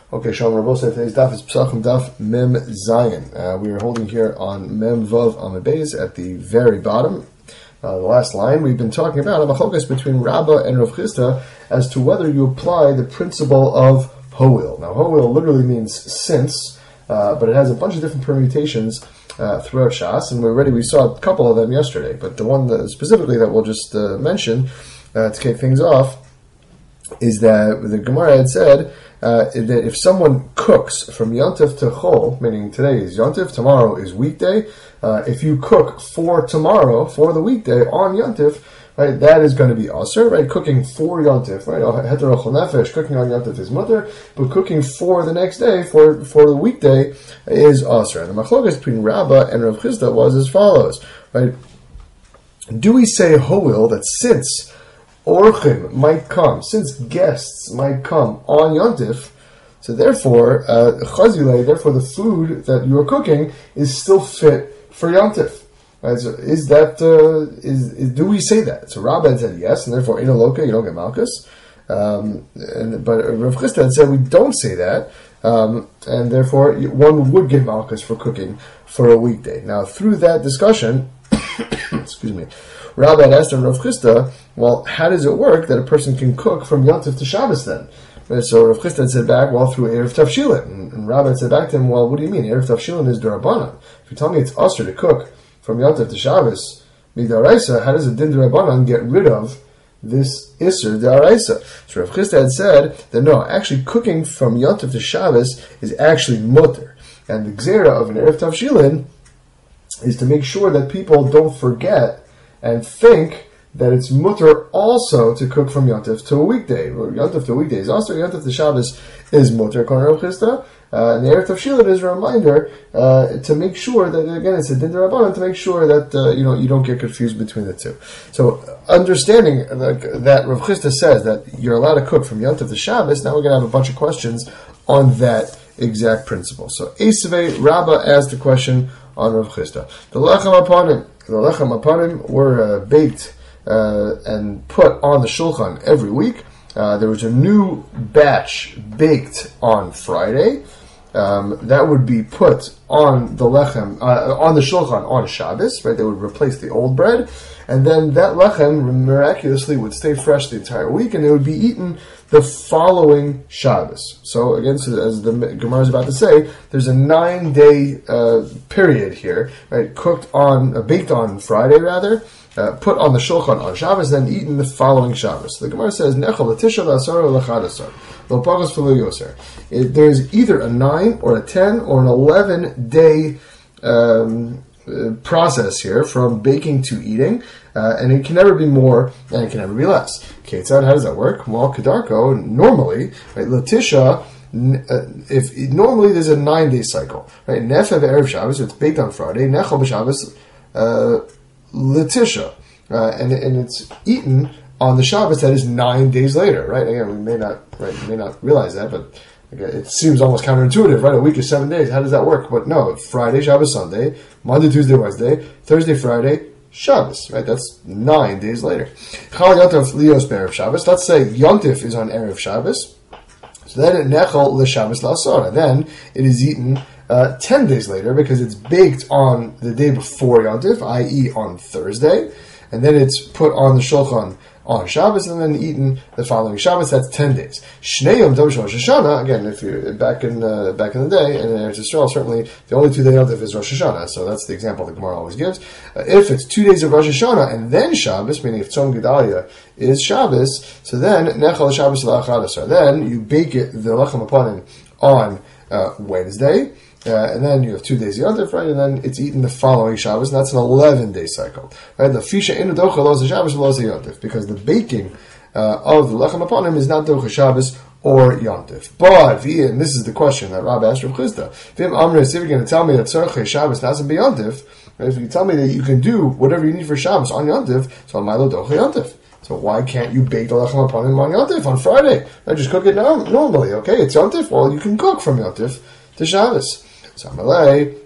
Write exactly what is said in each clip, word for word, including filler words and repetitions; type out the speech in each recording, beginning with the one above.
Okay, Shalom Rabosai. Today's daf is Pesachim Daf Mem Zayin. Uh, we are holding here on Mem Vav Amud Beis at the very bottom. Uh, the last line, we've been talking about a machlokas between Rabbah and Rav Chisda as to whether you apply the principle of ho'il. Now, ho'il literally means since, uh, but it has a bunch of different permutations uh, throughout Shas, and we already we saw a couple of them yesterday. But the one that specifically that we'll just uh, mention uh, to kick things off is that the Gemara had said uh, that if someone cooks from Yontif to Chol, meaning today is Yontif, tomorrow is weekday, uh, if you cook for tomorrow, for the weekday on Yontif, right, that is going to be Asr, right? Cooking for Yontif, right? Heter Chol Nefesh, cooking on Yontif is Mutter, but cooking for the next day, for, for the weekday, is Asr. And the machlokas between Rabbah and Rav Chisda was as follows, right? Do we say Ho'il, that since Orchim might come, since guests might come on Yontif, so therefore, uh, Chazilei, therefore the food that you are cooking is still fit for Yontif. Right? So is that, uh, is, is, do we say that? So Rabbah said yes, and therefore in a loka you don't get Malchus. Um, and, but Rav Chisda had said we don't say that, um, and therefore one would get Malchus for cooking for a weekday. Now through that discussion, excuse me, Rabbah had asked him, Rav Chisda, well, how does it work that a person can cook from Yontif to Shabbos then? And so Rav Chisda had said back, well, through Erev Tavshilin. And, and Rabbah had said back to him, well, what do you mean? Erev Tavshilin is D'Rabbanan. If you tell me it's usher to cook from Yontif to Shabbos, Midaraisa, how does a Din D'Rabbanan get rid of this Isser D'Araisa? So Rav Chisda had said that no, actually cooking from Yontif to Shabbos is actually mutter. And the Gzera of an Erev Tavshilin is to make sure that people don't forget and think that it's mutter also to cook from Yontif to a weekday. Yontif to a weekday is also, Yontif to Shabbos is mutter, according to Rav Chisda. Uh, and the Erev Tavshilin is a reminder uh, to make sure that, again, it's a din d'Rabbanan, to make sure that uh, you know you don't get confused between the two. So, understanding like, that Rav Chisda says that you're allowed to cook from Yontif to Shabbos, now we're going to have a bunch of questions on that exact principle. So, Esavei, Rabbah asked a question on Rav Chisda. The lechem apanim, the lechem apanim were uh, baked uh, and put on the shulchan every week. Uh, there was a new batch baked on Friday. Um, that would be put on the lechem, uh, on the shulchan on Shabbos, right? They would replace the old bread, and then that lechem miraculously would stay fresh the entire week, and it would be eaten the following Shabbos. So again, so as the Gemara is about to say, there's a nine-day uh, period here, right? Cooked on, uh, baked on Friday rather, uh, put on the shulchan on Shabbos, then eaten the following Shabbos. So the Gemara says, "Nechal l'tisha l'asar l'chadasar lo pagas v'lo yoser." There's either a nine or a ten or an eleven-day um, uh, process here from baking to eating, uh, and it can never be more and it can never be less. Ketzad, how does that work? Well, Kedarko, normally, right, L'tisha, uh, if normally there's a nine-day cycle, right? Nefev Erev Shabbos, it's baked on Friday. Nechal b'Shabbos, uh, L'tisha, uh, and and it's eaten on the Shabbos that is nine days later, right? Again, we may not, right, we may not realize that, but again, it seems almost counterintuitive, right? A week is seven days. How does that work? But no, Friday, Shabbos, Sunday, Monday, Tuesday, Wednesday, Thursday, Friday, Shabbos, right? That's nine days later. Chal Yontif Lios Erev Shabbos. Let's say Yontif is on Erev Shabbos. So then it nechal l'Shabbos l'asara. Then it is eaten uh, ten days later because it's baked on the day before Yontif, that is on Thursday. And then it's put on the shulchan on Shabbos and then eaten the following Shabbos. That's ten days. Shnei Yom Tov Rosh Hashanah. Again, if you're back in uh, back in the day, and in Eretz Yisrael, certainly the only two days of is Rosh Hashanah. So that's the example the Gemara always gives. Uh, if it's two days of Rosh Hashanah and then Shabbos, meaning if Tzom Gedalia is Shabbos, so then Nechal Shabbos L'Achadasar. Then you bake it the lechem apanim on uh, Wednesday. Uh, and then you have two days Yontif, right? And then it's eaten the following Shabbos, and that's an eleven-day cycle, right? The fisha in the docha los Shabbos los Yontif, because the baking uh, of the lechem apanim is not docha Shabbos or Yontif. But and this is the question that Rabbah asked from Chisda. Vim Amris, if you're going to tell me that tzarchei Shabbos doesn't be Yontif, right? If you tell me that you can do whatever you need for Shabbos on Yontif, so Milo docha Yontif. So why can't you bake the lechem apanim on Yontif on Friday? Right? Just cook it now, normally. Okay, it's Yontif. Well, you can cook from Yontif to Shabbos. So Amalei,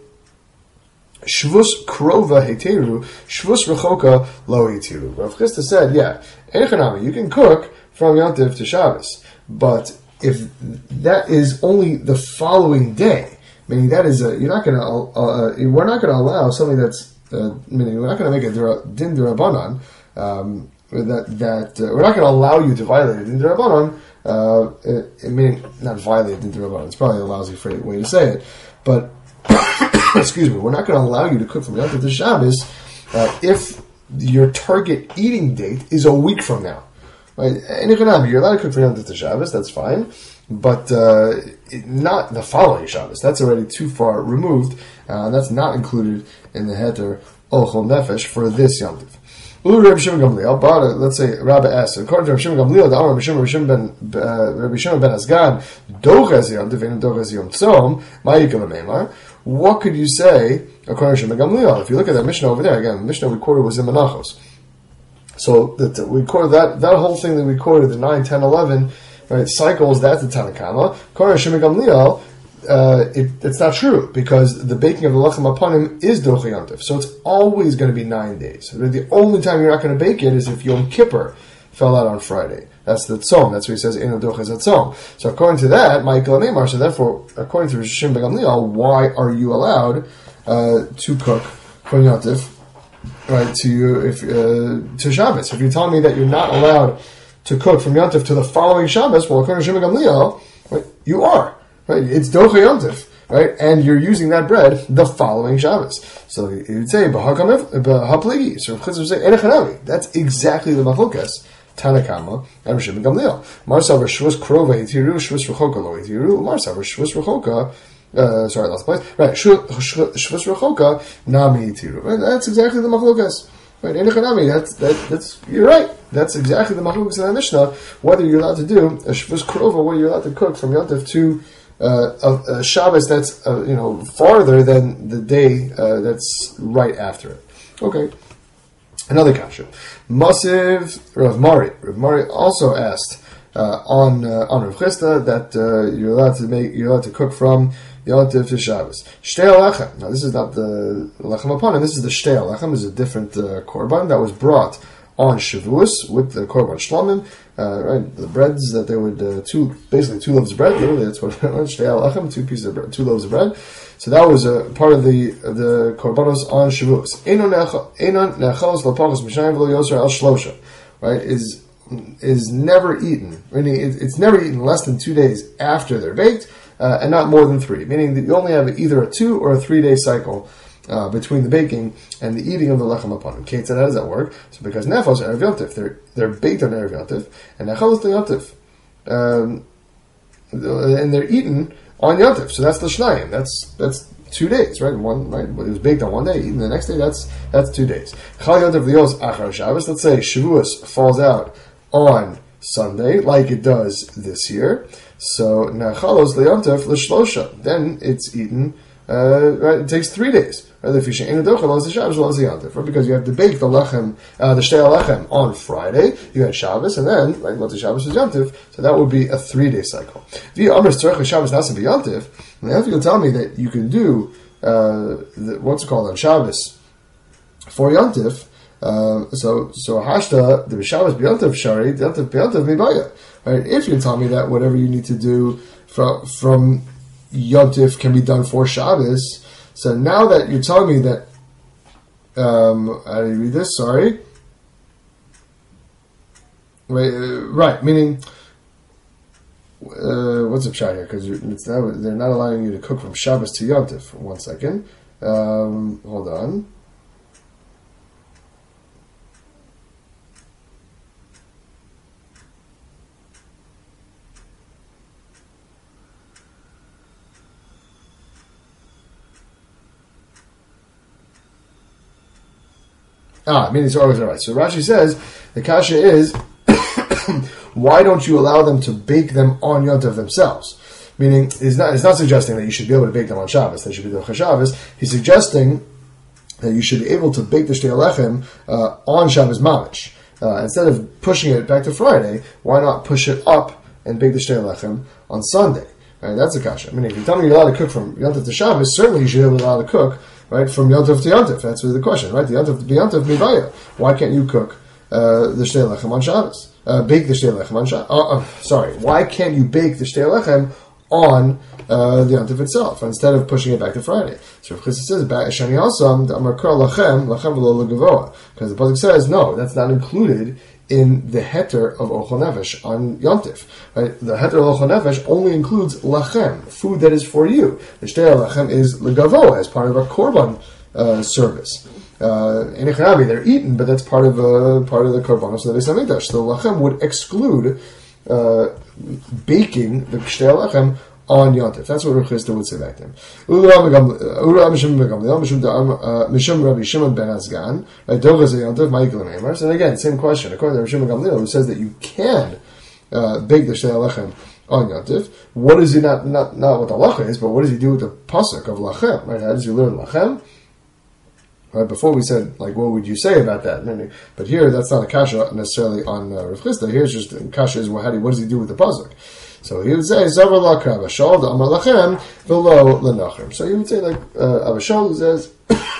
Shvus krova heteru, shvus rechoka lo heteru. Rav Chisda said, yeah, Echanami, you can cook from Yontif to Shabbos, but if that is only the following day, meaning that is a, you're not going to, uh, we're not going to allow something that's, uh, meaning we're not going to make a dura, din durabanan, um, that, that, uh, we're not going to allow you to violate a din durabanan, uh, it, it meaning, not violate a din durabanan, it's probably a lousy phrase, way to say it, but, excuse me, we're not going to allow you to cook from Yom Tov to Shabbos, uh, if your target eating date is a week from now. Right? You're allowed to cook from Yom Tov to Shabbos, that's fine, but uh, it, not the following Shabbos. That's already too far removed, uh, and that's not included in the heter Ochel Nefesh for this Yom Tov. Rabbi Shimon Gamliel, but uh, let's say Rabbi asked, according to Rabbi Shimon Gamliel, the Amar Rabbi Shimon ben uh, Rabbi Shimon ben Azgan, Dochas Yom Tov and Dochas Yom Tzom, Ma'ikam Meimar. What could you say according to Shimon Gamliel? If you look at that Mishnah over there, again, the Mishnah we quoted was in Menachos. So that we quoted that that whole thing that we quoted, the nine, ten, eleven, right, cycles, that's the Tanakama. According to Shimon Gamliel, uh, it, it's not true, because the baking of the lechem apanim is Dochei Yom Tov. So it's always going to be nine days. The only time you're not going to bake it is if Yom Kippur fell out on Friday. That's the tzom. That's what he says, Eino Dochei Tzom. So according to that, Michael and Neymar, so therefore, according to Shimon Gamliel, why are you allowed uh, to cook from Yom Tov, right, to you, if uh, to Shabbos? If you're telling me that you're not allowed to cook from Yom Tov to the following Shabbos, well, according to Shimon Gamliel, right, you are. Right? It's Dochei Yom Tov, right? And you're using that bread the following Shabbos. So you would say, B'hapligi. So Chizr would say, Enechanami. That's exactly the Machlokas. Tanakama and Shimon Gamliel. Marsav Shvus Krova Itiru, Shvus Rechoka Lo Itiru, Marsav Shvus Rechoka. Uh, sorry, lost place. Right, Shvus Rechoka Nami Itiru. Right, that's exactly the Machlokas. Right, Enechanami. That's that. That's you're right. That's exactly the Machlokas in the Mishnah. Whether you're allowed to do a Shvus Krova, whether you're allowed to cook from Yom Tov to Uh, a, a Shabbos that's uh, you know farther than the day uh, that's right after it. Okay, another kasha. Masiv Rav Mari. Rav Mari also asked uh, on uh, on Rav Chisda that uh, you're allowed to make you're allowed to cook from Yom Tov to Shabbos. Shtei Lechem. Now this is not the Lechem Apanim. This is the Shtei Lechem. Is a different uh, korban that was brought on Shavuos with the korban shlamim, uh, right? The breads that they would uh, two basically two loaves of bread. Literally, that's what shtei alachem, two pieces of bread, two loaves of bread. So that was a part of the of the korbanos on Shavuos. Einon nechos lapachos mishayim v'lo yoser al shlosha, right? Is is never eaten. Meaning it, it's never eaten less than two days after they're baked, uh, and not more than three. Meaning that you only have either a two or a three day cycle Uh, between the baking and the eating of the lechem apanim. Kate said, how does that work? So because nefos are erev Yom Tov, they're they're baked on erev Yom Tov, and nechal is the Yom Tov, um, and they're eaten on Yom Tov. So that's the shnayim. That's that's two days, right? One right, it was baked on one day, eaten the next day. That's that's two days. Chal Yom Tov lios achar Shabbos. Let's say Shavuos falls out on Sunday, like it does this year. So nechalos the Yom Tov l'shlosha. Then it's eaten. Uh, right, it takes three days. Right, because you have to bake the lechem, uh, the shtei lechem on Friday. You had Shabbos, and then right, once the Shabbos was Yom Tov, so that would be a three-day cycle. Now, if you'll tell me that you can do uh, the, what's it called on Shabbos for Yom Tov, uh, so so hashta the Shabbos Yom Tov shari Yom Tov Yom Tov mibaya. Right, if you tell me that whatever you need to do from from Yom Tov can be done for Shabbos. So now that you're telling me that, um, I didn't read this, sorry. Wait, uh, right, meaning, uh, what's up, shot here? Because they're not allowing you to cook from Shabbos to Yom Tov. One second. Um, hold on. Ah, meaning it's always all right. So Rashi says, the kasha is, why don't you allow them to bake them on Yom Tov themselves? Meaning, it's not, it's not suggesting that you should be able to bake them on Shabbos. They should be doing Shabbos. He's suggesting that you should be able to bake the Shtei Lechem uh, on Shabbos Mamish. Uh, instead of pushing it back to Friday, why not push it up and bake the Shtei Lechem on Sunday? Right, that's the kasha. I mean, if you tell me you're allowed to cook from Yom Tov to Shabbos, certainly you should be allowed to cook, right, from Yom Tov to Yom Tov. That's really the question, right? The Yom Tov to Yom Tov mibaya. Why can't you cook uh, the shtei lechem on Shabbos. Uh, bake the shtei lechem on Shabbos. Uh, uh, sorry, why can't you bake the shtei lechem on uh, the yontif itself instead of pushing it back to Friday? So Rav Chisda says, "Shani asam the amar kra lachem lachem v'lo legavoa," because the pasuk says, no, that's not included in the heter of ochel nefesh on yontif. Right? The heter of ochel nefesh only includes lachem, food that is for you. The shtei lachem is legavoa as part of a korban uh, service. Uh, in Echanabi, they're eaten, but that's part of uh, part of the korbanos of the Beis Hamikdash. So lachem would exclude uh, baking the shtei lachem on yontif. That's what Rav Chisda would say back then. Mishum Rabbi Shimon ben Azgan, yontif. And again, same question. According to Rabbi Shimon Gamliel, who says that you can uh, bake the shtei lachem on yontif, what is he not not not what the halacha is, but what does he do with the pasuk of lachem? Right? How does he learn lachem? Right, before we said, like, what would you say about that? But here, that's not a kasha necessarily on uh, Rav Chisda. Here's just the kasha is, well, how do you, what does he do with the pasuk? So he would say, Zavar la krab Abishol, the Amar lachem, v'lo lenachem. So he would say, like, uh, Abishol who says,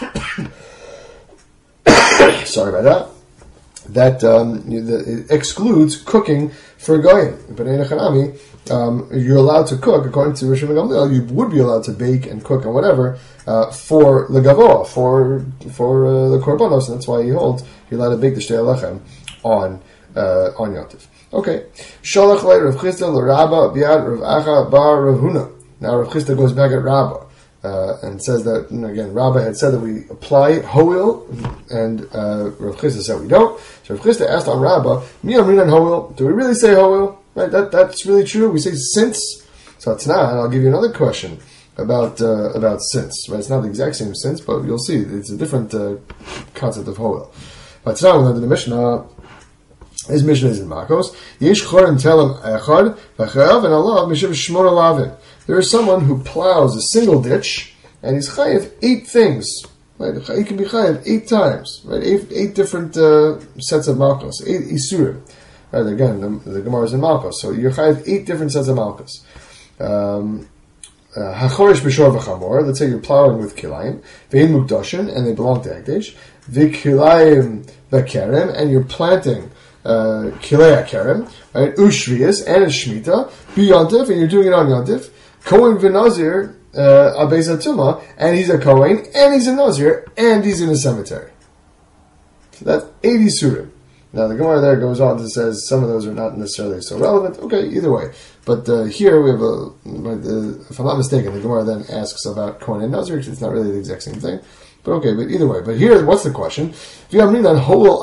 sorry about that, that um, it excludes cooking for goyim. But in Echanami, um, you're allowed to cook, according to Rishon Gamliel, you would be allowed to bake and cook and whatever, uh, for legavoa, for for uh, the korbanos, and that's why he holds you're allowed to bake the shtei lechem on uh, on yontif. Okay, Shalach le Rav Chisda l'Rabba biad Rav Acha bar Rav Huna. Now Rav Chisda goes back at Rabba uh, and says that, and again, Rabba had said that we apply hoil, and uh, Rav Chisda said we don't. So Rav Chisda asked on Rabba, Mi amrinan hoil? Do we really say hoil? Right, that that's really true. We say since. So it's not. And I'll give you another question about uh, about since. Right, it's not the exact same since, but you'll see it's a different uh, concept of hoil. But it's not we learned in the Mishnah. His Mishnah is in Makos. Yesh chorim telem echad v'chayav and alav mishav shmor alavin. There is someone who plows a single ditch and he's chayav eight things. Right, he can be chayav eight times. Right, eight, eight different uh, sets of malchos, eight isurim. Right, again, the, the Gemara is in malchos, so you're chayav eight different sets of malchos. Um, Hachorish b'shor v'chamor. Let's say you're plowing with kilayim, ve'in mukdoshin, and they belong to Hekdesh. V'kilayim v'kerem, and you're planting Uh, Kilei HaKerem, right? Ushvias, and it's Shemitah, B'yontif, and you're doing it on Yontif. Kohen v'Nazir, uh, Abez HaTumah, and he's a Kohen, and he's a Nazir, and he's in a cemetery. So that's eighty surim. Now the Gemara there goes on and says some of those are not necessarily so relevant. Okay, either way. But uh, here we have a, uh, if I'm not mistaken, the Gemara then asks about Kohen and Nazir, because it's not really the exact same thing. But okay, but either way. But here, what's the question? If you're telling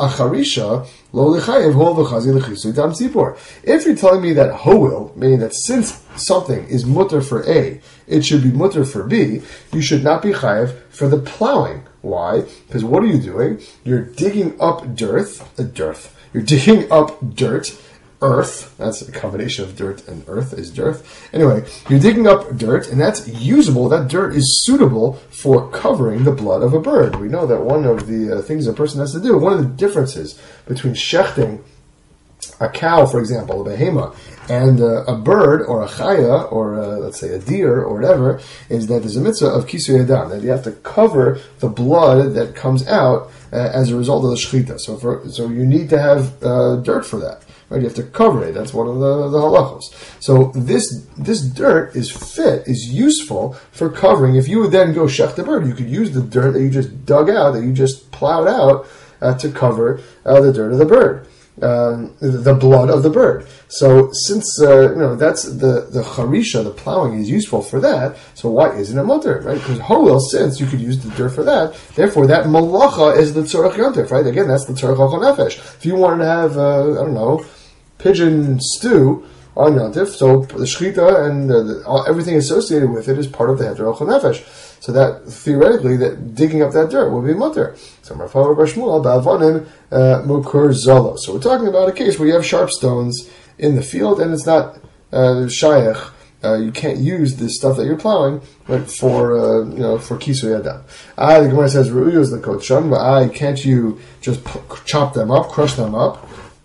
me that hoel, meaning that since something is mutter for A, it should be mutter for B, you should not be chayev for the plowing. Why? Because what are you doing? You're digging up dirt, uh, dirt. You're digging up dirt, earth. That's a combination of dirt and earth is dirt. Anyway, you're digging up dirt, and that's usable. That dirt is suitable for covering the blood of a bird. We know that one of the uh, things a person has to do, one of the differences between shechting a cow, for example, a behema, and uh, a bird or a chaya, or uh, let's say a deer or whatever, is that there's a mitzvah of kisui adam, that you have to cover the blood that comes out uh, as a result of the shechita. So, for, so you need to have uh, dirt for that. Right, you have to cover it. That's one of the, the halachos. So this this dirt is fit, is useful for covering. If you would then go shech the bird, you could use the dirt that you just dug out, that you just plowed out, uh, to cover uh, the dirt of the bird, um, the blood of the bird. So since uh, you know that's the the charisha, the plowing is useful for that. So why isn't it mutter? Right? Because hoel, since you could use the dirt for that, therefore that malacha is the tzorach yontif. Right? Again, that's the tzorach ochel nefesh. If you wanted to have, uh, I don't know, pigeon stew on Yontif, so the shechita and uh, the, all, everything associated with it is part of the heter ochel nefesh. So that theoretically, that digging up that dirt would be mutter. So Marfav Bar Shmuel ba'avonim mukur zolo. So we're talking about a case where you have sharp stones in the field and it's not uh, shayach. Uh, you can't use this stuff that you're plowing, right, for uh, you know for kisui adam. Ah, the Gemara says ru'uyu is the kocham, but ah, can't you just p- chop them up, crush them up?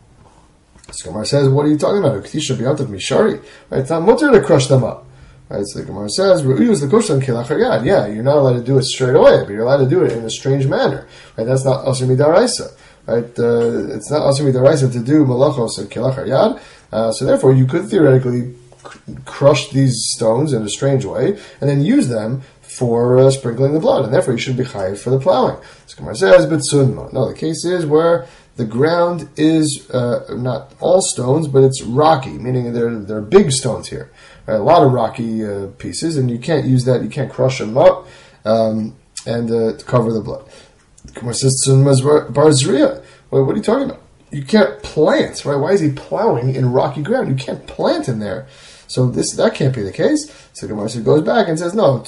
So Gemara says, what are you talking about? K'tisha b'yantav mishari. Right? It's not mutter to crush them up. Right? So the Gemara says, "Ru'uyu is the kosher kilach hagad." Yeah, you're not allowed to do it straight away, but you're allowed to do it in a strange manner. Right? That's not asur midaraisa. right? Uh, it's not asur midaraisa to do malachos and kilachar yad. Uh, so therefore, you could theoretically crush these stones in a strange way and then use them for uh, sprinkling the blood, and therefore you should be chayiv for the plowing. So Gemara says, "B'tsunma." No, the case is where the ground is uh, not all stones, but it's rocky, meaning they're they're big stones here, right? A lot of rocky uh, pieces, and you can't use that. You can't crush them up um, and uh, to cover the blood. Gemara says, "Tsunma's barzriya." Well, what are you talking about? You can't plant, right? Why is he plowing in rocky ground? You can't plant in there. So this that can't be the case. So Gemara goes back and says, no,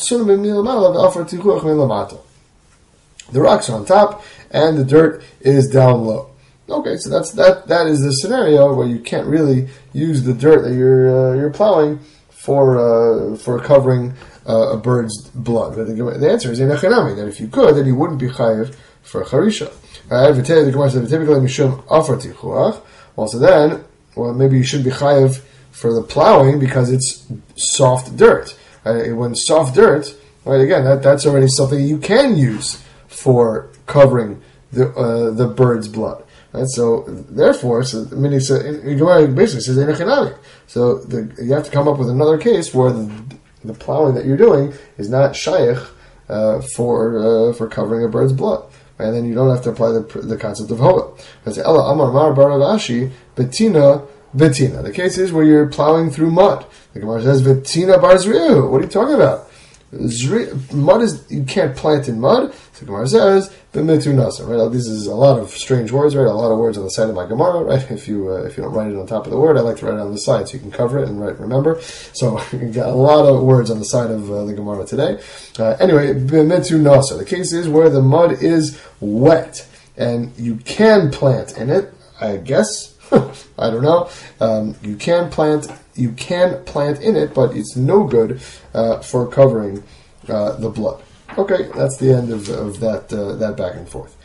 the rocks are on top and the dirt is down low. Okay, so that's that. That is the scenario where you can't really use the dirt that you're uh, you're plowing for uh, for covering uh, a bird's blood. But the, the answer is in Echanami, that if you could, then you wouldn't be chayiv for charisha. The Gemara says, typically mishum afar tichuach. Also, then, well, maybe you should be chayiv for the plowing because it's soft dirt. Right? When soft dirt, right? Again, that, that's already something you can use for covering the uh, the bird's blood. Right? So therefore, so I mean, it's a, it basically says enechanami. So the, you have to come up with another case where the, the plowing that you're doing is not shaykh uh, for uh, for covering a bird's blood. Right? And then you don't have to apply the the concept of hoa. Because Ella Amar Mar Baravashi Betina. Vitina. The case is where you're plowing through mud. The Gemara says, Vitina bar zriu. What are you talking about? Zri, mud is, you can't plant in mud. So the Gemara says, B'mitu nasa. Right? This is a lot of strange words, right? A lot of words on the side of my Gemara, right? If you uh, if you don't write it on top of the word, I like to write it on the side so you can cover it and write, remember. So you got a lot of words on the side of uh, the Gemara today. Uh, anyway, B'mitu nasa. The case is where the mud is wet and you can plant in it, I guess. I don't know. Um, you can plant. You can plant in it, but it's no good uh, for covering uh, the blood. Okay, that's the end of, of that uh, that back and forth.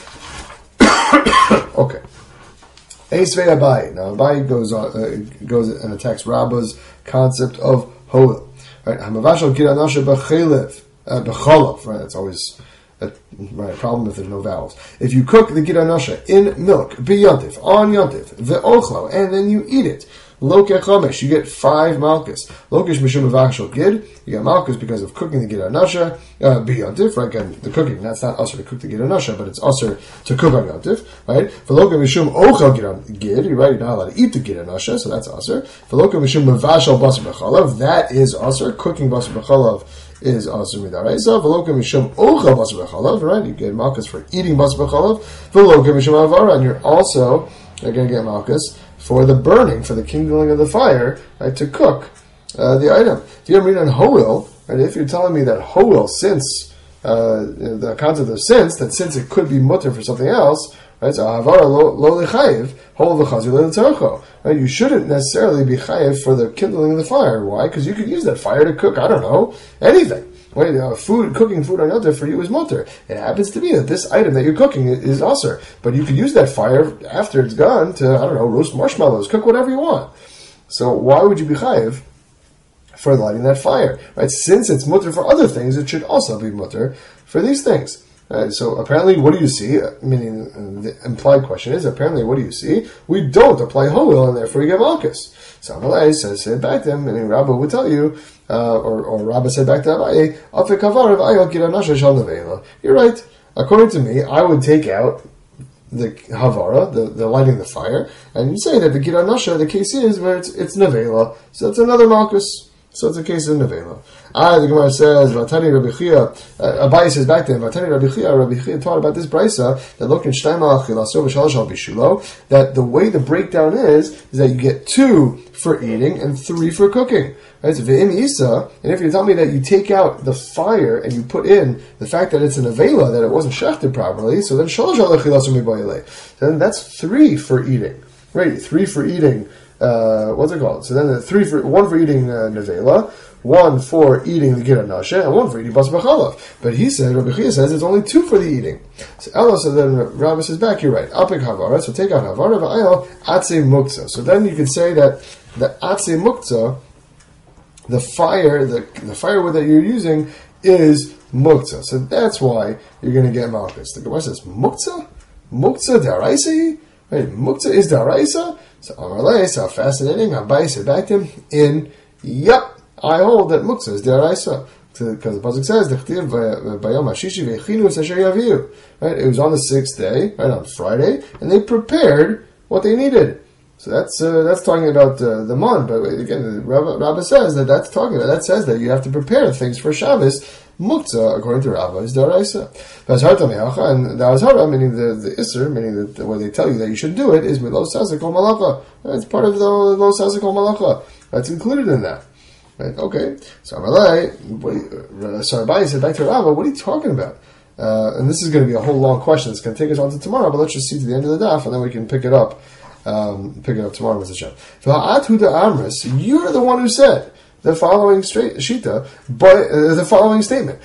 Okay. Eisvei Abai. Now Abai goes on, uh, goes and attacks Rabba's concept of hoel. Right. Hamavashal kiranasha b'chelev b'chalav. Right. That's always. A, right, problem if there's no vowels. If you cook the gid anasha in milk, b'yontif, on yontif, ve'ochlo, and then you eat it, lo kechomesh, you get five malchus. Lokesh mishum avachshel gid, you get malchus because of cooking the gid anasha, uh, b'yontif, right, again, the cooking, that's not usher to cook the gid anasha, but it's usher to cook on yontif, right? Ve'lokesh mishum ochel gid, gid, you're right, you're not allowed to eat the gid anasha, so that's usher. Ve'lokesh mishum avachshel basar b'chalav, that is usher, cooking basar b'chalav is asur midaraisa. V'loka mishum ochel basar b'chalav, right? You get malchus for eating basar b'chalav. V'loka mishum avara, and you're also you're going to get malchus for the burning, for the kindling of the fire, right? To cook uh, the item. If you read on hoel, right? If you're telling me that hoel, since uh, the concept of since, that since it could be mutter for something else, right? So avara lo lechayiv hol v'chazir le'tzarcho. Right? You shouldn't necessarily be chayiv for the kindling of the fire. Why? Because you could use that fire to cook, I don't know, anything. Right? Uh, food, cooking food on yontif for you is mutter. It happens to be that this item that you're cooking is asur, but you could use that fire after it's gone to, I don't know, roast marshmallows, cook whatever you want. So why would you be chayiv for lighting that fire? Right? Since it's mutter for other things, it should also be mutter for these things. Right, so apparently, what do you see? Meaning, uh, the implied question is, apparently, what do you see? We don't apply hoel, and therefore you get malchus. So Amalei says, said back to him, meaning Rabbah would tell you, uh, or, or Rabbah said back to Abaye, Afik havar v'ayot giranasha shal nevela. You're right. According to me, I would take out the havara, the, the lighting the fire, and you say that the giranasha, the case is where it's, it's nevela. So it's another malchus. So it's a case of nevela. Ah, the Gemara says, Vatani Rabbi Chia, uh, Abaye says back to him, Vatani Rabbi Chia, Rabbi Chia taught about this brisa, that look in Shtayma Achilaso v'shalosh al bishulo, that the way the breakdown is, is that you get two for eating and three for cooking. Right? So v'im isa, and if you tell me that you take out the fire and you put in the fact that it's an avela, that it wasn't shechted properly, so then shalosh al achilaso mibayele. Then that's three for eating. Right? Three for eating. Uh, what's it called? So then the three for one for eating uh, nevela, one for eating the gid anasha, and one for eating basar b'chalav. But he said, Rabbi Chia says, it's only two for the eating. So Ella, so then Rabbi says back, you're right. Apik havara, so take out havara, v'ayel atze muktzah. So then you could say that the atze muktzah, the fire, the the firewood that you're using is muktzah. So that's why you're going to get malchus. The Gemara says, muktzah? Muktzah daraisa? Right, Muktzah is daraisa? So Amarle, so fascinating. Abai said back to him in, yep, I hold that Muktzah is daraisa. Because the pasuk says, right? It was on the sixth day, right, on Friday, and they prepared what they needed. So that's uh, that's talking about uh, the month. But again, Rabbi, Rabbi says that that's talking about, that says that you have to prepare things for Shabbos. Muktzah, according to Rabbi, is daraisa. And the Azhara, meaning the, the Isser, meaning that where they tell you that you should do it, is with Lo Sasek Kol Malacha. It's part of the Lo Sasek Kol Malacha. That's included in that. Right? Okay. So Amalei, so Abai said back to Rabbi, what are you talking about? Uh, and this is going to be a whole long question. It's going to take us on to tomorrow, but let's just see to the end of the daf, and then we can pick it up. Um, pick it up tomorrow with Hashem. You're the one who said the following straight shita, but uh, the following statement.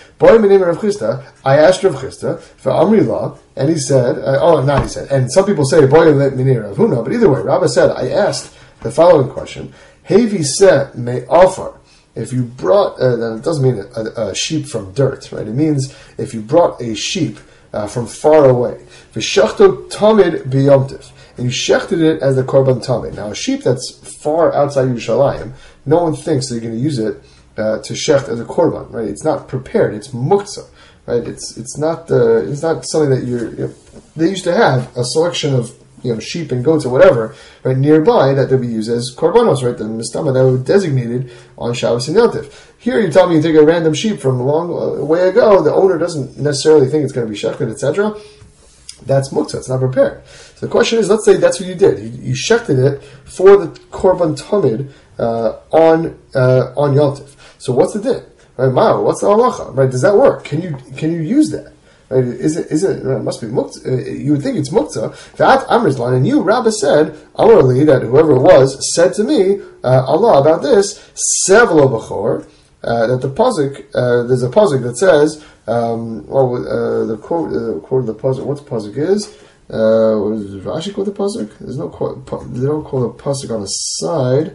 I asked Rav Chisda for Amri La, and he said, uh, "Oh, not he said." And some people say Boy Minei Rav Huna, but either way, Rabbi said, "I asked the following question: Hevi se me offer." If you brought, uh, then it doesn't mean a, a sheep from dirt, right? It means if you brought a sheep uh, from far away, v'shachto tamid biyomtiv, and you shechted it as the korban tamid. Now, a sheep that's far outside Yerushalayim, no one thinks they're going to use it uh, to shecht as a korban, right? It's not prepared. It's muktzah, right? It's it's not uh, it's not something that you're. You know, they used to have a selection of, you know, sheep and goats or whatever, right, nearby that they'll be used as korbanos, right, the mistama that were designated on Shabbos and Yom Tov. Here you tell me you take a random sheep from a long way ago, the owner doesn't necessarily think it's going to be shechted, et cetera. That's muktzah, it's not prepared. So the question is, let's say that's what you did. You, you shechted it for the korban tamid uh, on uh, on Yom Tov. So what's the din? Right, Ma'o, what's the halacha? Right, does that work? Can you can you use that? Right? Is it? Is it? It must be muktzah. Uh, you would think it's muktzah. That Amr's line, and you, Rabbi, said, Amrli, that whoever it was said to me, uh, Allah, about this, Sevelo B'chor, uh, that the pasuk, uh, there's a pasuk that says, um, well, uh, the quote, uh, quote of the pasuk, what the pasuk is? Uh, what is Rashi quote the pasuk? There's no quote. They don't quote the pasuk on the side.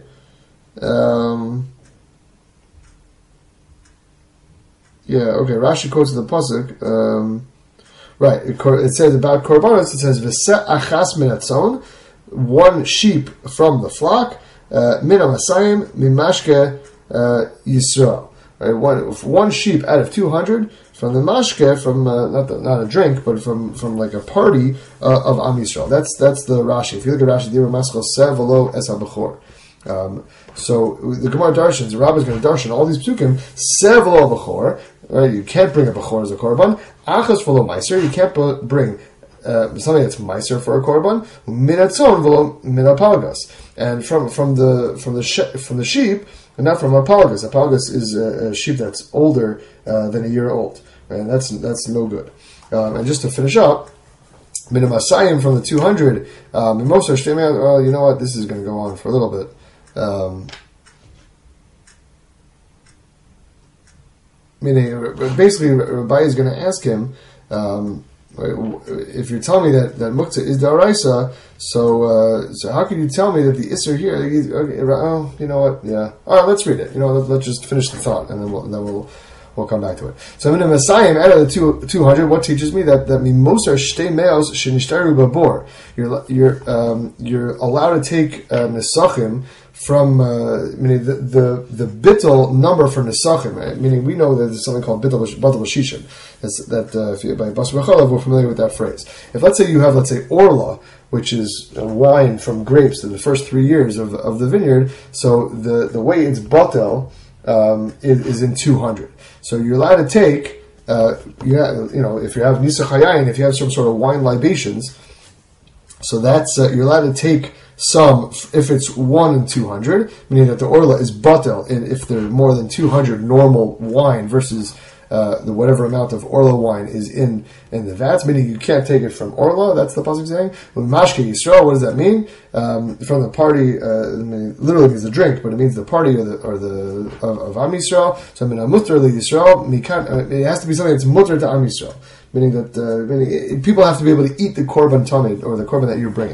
Um, Yeah, okay, Rashi quotes the pasuk. Um, right, it, it says about korbanos, it says, V'se achas min hatzon, one sheep from the flock, uh, min hamasayim, mimashke uh, Yisrael. Right, one, one sheep out of two hundred from the mashke, from, uh, not the, not a drink, but from, from like a party uh, of Am Yisrael. That's, that's the Rashi. If you look at Rashi, Dira Maschal Sev V'lo Es HaBechor. Um, so the Gemara darshans, the Rabbi is going to darshan all these psukim. Sevelo b'chor, right? You can't bring a b'chor as a korban. Achas v'lo meiser, you can't bring uh, something that's meiser for a korban. Minatzon v'lo minapalgas, and from from the from the she- from the sheep, and not from a palgas. A palgas is a, a sheep that's older uh, than a year old, right? And that's that's no good. Um, and just to finish up, minamasayim from the two hundred. Um, well, you know what? This is going to go on for a little bit. Um, meaning, basically, Rabbi is going to ask him, um, if you're telling me that, that muktzah is daraisa, so uh, so how can you tell me that the isser here? Okay, oh, you know what? Yeah. All right, let's read it. You know, let, let's just finish the thought, and then we'll and then we'll we'll come back to it. So I'm in the Messiah out of the two two hundred. What teaches me that that mimosar shtei meos shenishtaru babor. You're you're um, you're allowed to take uh, nesachim from uh, meaning the, the the bittul number for nesachim, right? Meaning we know that there's something called bittul b'shishim. That's that uh, if you, by Basar B'chalav, we're familiar with that phrase. If let's say you have let's say orla, which is wine from grapes in the first three years of of the vineyard, so the the way it's batel um, is, is in two hundred. So you're allowed to take uh, you have, you know if you have nisach hayayin, if you have some sort of wine libations, so that's uh, you're allowed to take some if it's one in two hundred, meaning that the orla is batel, and if there's more than two hundred normal wine versus uh, the whatever amount of orla wine is in in the vats, meaning you can't take it from orla. That's the pasuk saying. With mashke Yisrael, what does that mean? Um, from the party, uh, I mean, literally means the drink, but it means the party or the or the of, of Am Yisrael. So I mean, mutter li Yisrael, it has to be something that's mutter to Am Yisrael, meaning that uh, meaning it, people have to be able to eat the korban tamid or the korban that you're bringing.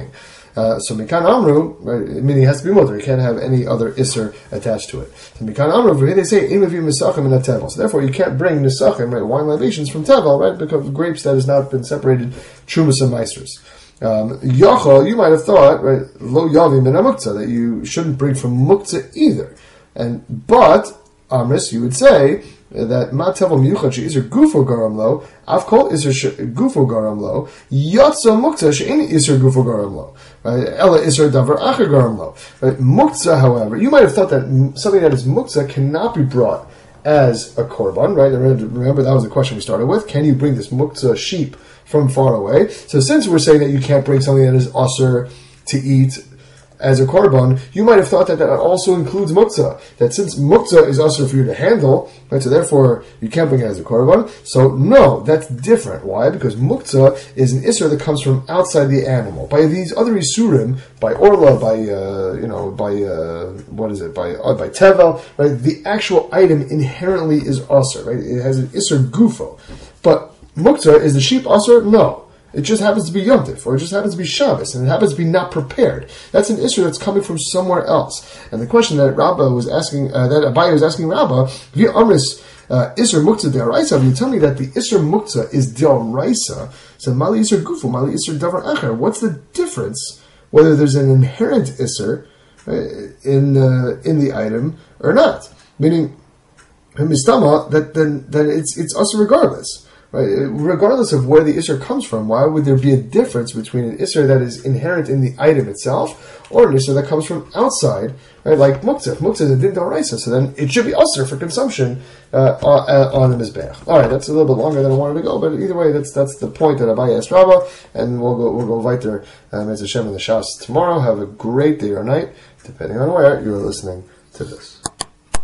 Uh, so Mikan Amru, right, meaning it has to be mutter. It can't have any other isser attached to it. So Mikan Amru, here they say, Imavi Misachim in a tevel. So therefore you can't bring Nisachim, right, wine libations from tevel, right, because of grapes that has not been separated, Trumas and Meisters. Um, Yochel, you might have thought, right, Lo Yavi Min Muktzah, that you shouldn't bring from Muktzah either. And, but, Amris, you would say, that ma tevel miyuchad she'iser gufo garam lo, avkol iser gufo garam lo, yotza muktzah she'in iser gufo garam lo, right? Ella iser davar acher garam lo. Right? Muktzah, however, you might have thought that something that is muktzah cannot be brought as a korban, right? Remember that was the question we started with. Can you bring this muktzah sheep from far away? So since we're saying that you can't bring something that is asur to eat as a korban, you might have thought that that also includes muktzah. That since muktzah is also for you to handle, right, so therefore you can't bring it as a korban. So no, that's different. Why? Because muktzah is an isser that comes from outside the animal. By these other isurim, by orla, by uh, you know, by uh, what is it? By uh, by tevel, right? The actual item inherently is asur, right? It has an isser gufo. But muktzah, is the sheep asur? No. It just happens to be Yom Tov, or it just happens to be Shabbos, and it happens to be not prepared. That's an issue that's coming from somewhere else. And the question that Rabbah was asking, uh, that Abaye was asking Rabbah, via Amris, uh, Isser Muktzah De'araisa, you tell me that the Isser Muktzah is De'araisa, so Mali Isser Gufu, Mali Isser Davar Acher. What's the difference, whether there's an inherent Isser uh, in uh, in the item or not? Meaning, Mistama, that then, then it's, it's us regardless. Right? Regardless of where the Isser comes from, why would there be a difference between an Isser that is inherent in the item itself or an Isser that comes from outside, right? Like Muktzah. Muktzah is a Din D'Oraisa, so then it should be Usser for consumption uh, on the Mizbeach. Alright, that's a little bit longer than I wanted to go, but either way, that's that's the point that Abaye asked Rabbah, and we'll go we'll go weiter um, as Hashem in the Shas tomorrow. Have a great day or night, depending on where you're listening to this.